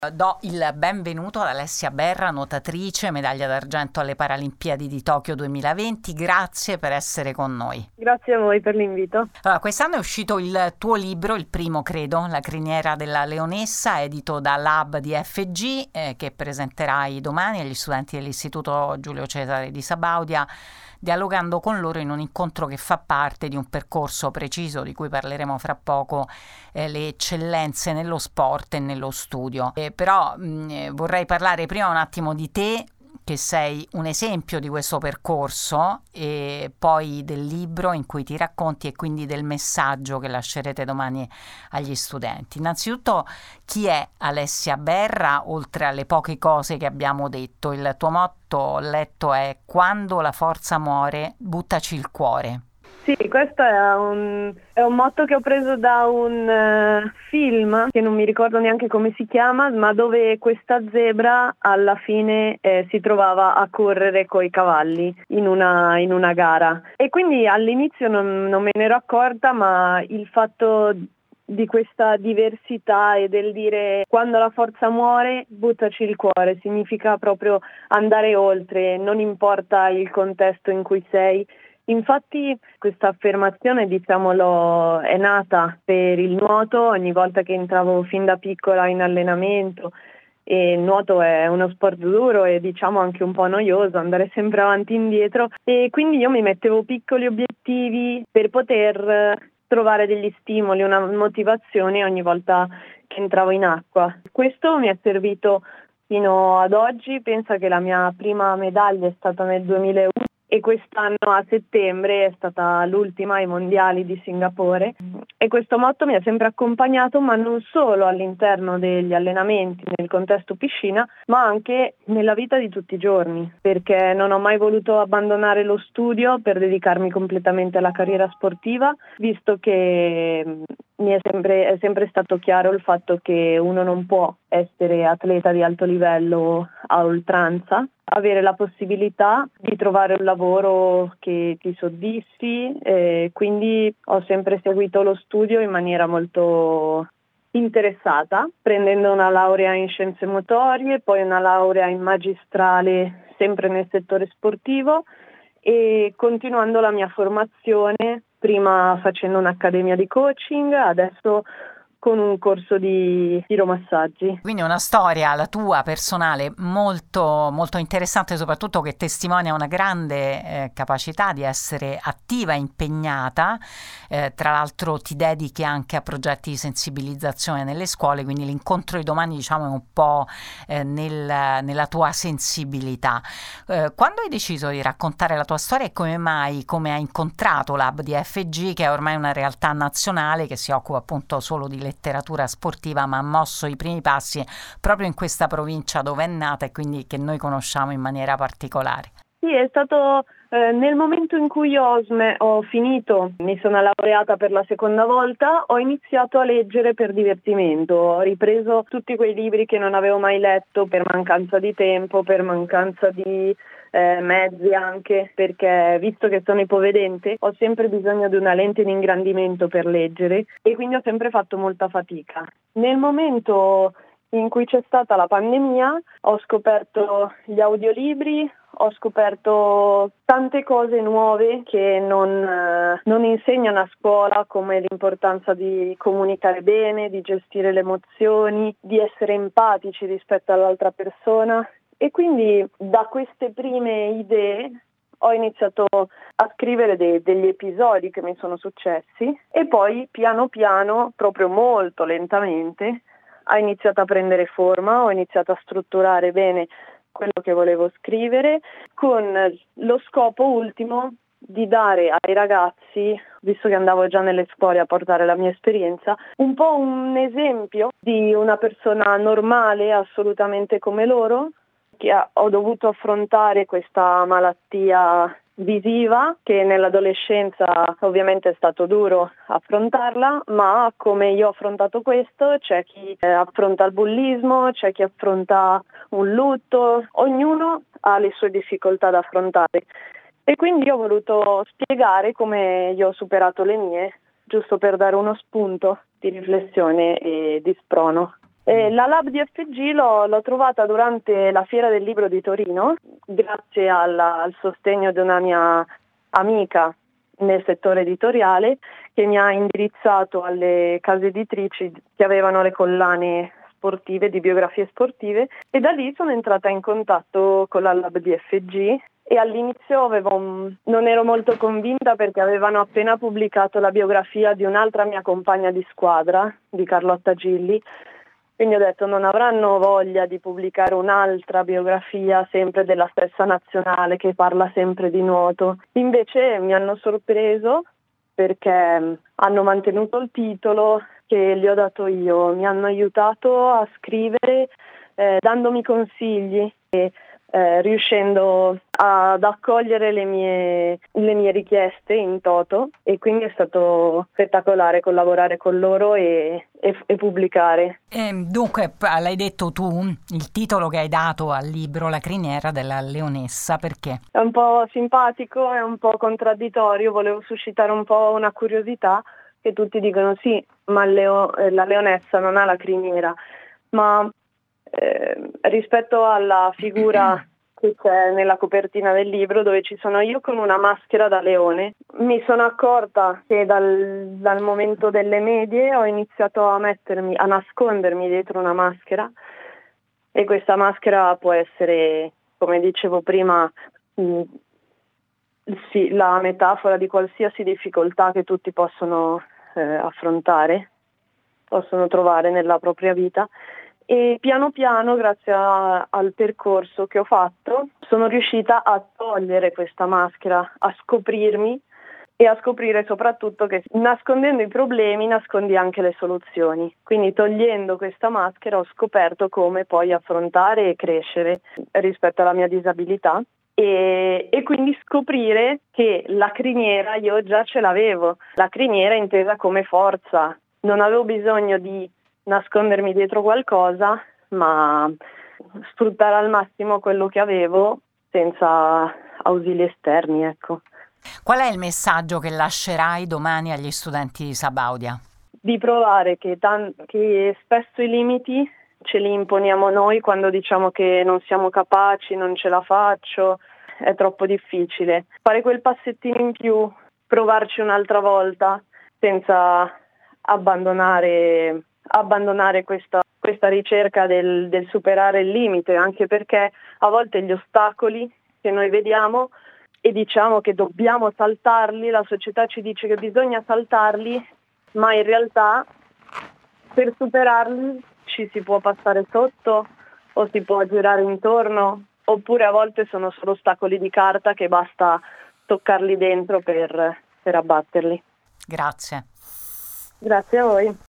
Do il benvenuto ad Alessia Berra, nuotatrice, medaglia d'argento alle Paralimpiadi di Tokyo 2020. Grazie per essere con noi. Grazie a voi per l'invito. Allora, quest'anno è uscito il tuo libro, il primo credo, La criniera della leonessa, edito da Lab di FG, che presenterai domani agli studenti dell'Istituto Giulio Cesare di Sabaudia, dialogando con loro in un incontro che fa parte di un percorso preciso di cui parleremo fra poco, le eccellenze nello sport e nello studio. Però vorrei parlare prima un attimo di te, che sei un esempio di questo percorso, e poi del libro in cui ti racconti e quindi del messaggio che lascerete domani agli studenti. Innanzitutto, chi è Alessia Berra, oltre alle poche cose che abbiamo detto? Il tuo motto, ho letto, è: quando la forza muore, buttaci il cuore. Sì, questo è un motto che ho preso da un film, che non mi ricordo neanche come si chiama, ma dove questa zebra alla fine si trovava a correre coi cavalli in una gara. E quindi all'inizio non me ne ero accorta, ma il fatto di questa diversità e del dire quando la forza muore, buttaci il cuore, significa proprio andare oltre, non importa il contesto in cui sei. Infatti questa affermazione, diciamolo, è nata per il nuoto. Ogni volta che entravo fin da piccola in allenamento, e il nuoto è uno sport duro e diciamo anche un po' noioso, andare sempre avanti e indietro, e quindi io mi mettevo piccoli obiettivi per poter trovare degli stimoli, una motivazione ogni volta che entravo in acqua. Questo mi è servito fino ad oggi. Penso che la mia prima medaglia è stata nel 2001 e quest'anno a settembre è stata l'ultima ai mondiali di Singapore, e questo motto mi ha sempre accompagnato, ma non solo all'interno degli allenamenti nel contesto piscina, ma anche nella vita di tutti i giorni, perché non ho mai voluto abbandonare lo studio per dedicarmi completamente alla carriera sportiva, visto che è sempre stato chiaro il fatto che uno non può essere atleta di alto livello a oltranza, avere la possibilità di trovare un lavoro che ti soddisfi, quindi ho sempre seguito lo studio in maniera molto interessata, prendendo una laurea in scienze motorie, poi una laurea in magistrale sempre nel settore sportivo e continuando la mia formazione, prima facendo un'accademia di coaching, adesso con un corso di tiromassaggi. Quindi una storia, la tua personale, molto, molto interessante, soprattutto che testimonia una grande capacità di essere attiva, impegnata. Tra l'altro ti dedichi anche a progetti di sensibilizzazione nelle scuole, quindi l'incontro di domani, diciamo, è un po' nella tua sensibilità. Quando hai deciso di raccontare la tua storia e come mai, come hai incontrato l'Hub di FG, che è ormai una realtà nazionale che si occupa appunto solo di letteratura sportiva, ma ha mosso i primi passi proprio in questa provincia dove è nata e quindi che noi conosciamo in maniera particolare? Sì, è stato nel momento in cui ho finito, mi sono laureata per la seconda volta, ho iniziato a leggere per divertimento, ho ripreso tutti quei libri che non avevo mai letto per mancanza di tempo, per mancanza di mezzi anche, perché visto che sono ipovedente ho sempre bisogno di una lente di ingrandimento per leggere e quindi ho sempre fatto molta fatica. Nel momento in cui c'è stata la pandemia ho scoperto gli audiolibri, ho scoperto tante cose nuove che non insegnano a scuola, come l'importanza di comunicare bene, di gestire le emozioni, di essere empatici rispetto all'altra persona. E quindi da queste prime idee ho iniziato a scrivere degli episodi che mi sono successi e poi piano piano, proprio molto lentamente, ha iniziato a prendere forma, ho iniziato a strutturare bene quello che volevo scrivere, con lo scopo ultimo di dare ai ragazzi, visto che andavo già nelle scuole a portare la mia esperienza, un po' un esempio di una persona normale, assolutamente come loro, che ho dovuto affrontare questa malattia visiva, che nell'adolescenza ovviamente è stato duro affrontarla, ma come io ho affrontato questo, c'è chi affronta il bullismo, c'è chi affronta un lutto, ognuno ha le sue difficoltà da affrontare. E quindi ho voluto spiegare come io ho superato le mie, giusto per dare uno spunto di riflessione e di sprono. La Lab di FG l'ho trovata durante la Fiera del Libro di Torino, grazie al sostegno di una mia amica nel settore editoriale, che mi ha indirizzato alle case editrici che avevano le collane sportive, di biografie sportive, e da lì sono entrata in contatto con la Lab di FG. E all'inizio non ero molto convinta, perché avevano appena pubblicato la biografia di un'altra mia compagna di squadra, di Carlotta Gilli, quindi ho detto non avranno voglia di pubblicare un'altra biografia sempre della stessa nazionale che parla sempre di nuoto. Invece mi hanno sorpreso, perché hanno mantenuto il titolo che gli ho dato io, mi hanno aiutato a scrivere dandomi consigli e riuscendo ad accogliere le mie richieste in toto, e quindi è stato spettacolare collaborare con loro e pubblicare. Dunque, l'hai detto tu, il titolo che hai dato al libro, La criniera della leonessa, perché? È un po' simpatico, è un po' contraddittorio, volevo suscitare un po' una curiosità, che tutti dicono sì, ma la leonessa non ha la criniera, ma rispetto alla figura che c'è nella copertina del libro, dove ci sono io con una maschera da leone, mi sono accorta che dal momento delle medie ho iniziato a nascondermi dietro una maschera, e questa maschera può essere, come dicevo prima, sì, la metafora di qualsiasi difficoltà che tutti possono affrontare, possono trovare nella propria vita. E piano piano, grazie al percorso che ho fatto, sono riuscita a togliere questa maschera, a scoprirmi, e a scoprire soprattutto che nascondendo i problemi nascondi anche le soluzioni. Quindi togliendo questa maschera ho scoperto come poi affrontare e crescere rispetto alla mia disabilità, e quindi scoprire che la criniera io già ce l'avevo, la criniera intesa come forza. Non avevo bisogno di nascondermi dietro qualcosa, ma sfruttare al massimo quello che avevo senza ausili esterni, ecco. Qual è il messaggio che lascerai domani agli studenti di Sabaudia? Di provare che spesso i limiti ce li imponiamo noi quando diciamo che non siamo capaci, non ce la faccio, è troppo difficile. Fare quel passettino in più, provarci un'altra volta senza abbandonare questa ricerca del superare il limite, anche perché a volte gli ostacoli che noi vediamo e diciamo che dobbiamo saltarli, la società ci dice che bisogna saltarli, ma in realtà per superarli ci si può passare sotto o si può girare intorno, oppure a volte sono solo ostacoli di carta che basta toccarli dentro per abbatterli. Grazie. Grazie a voi.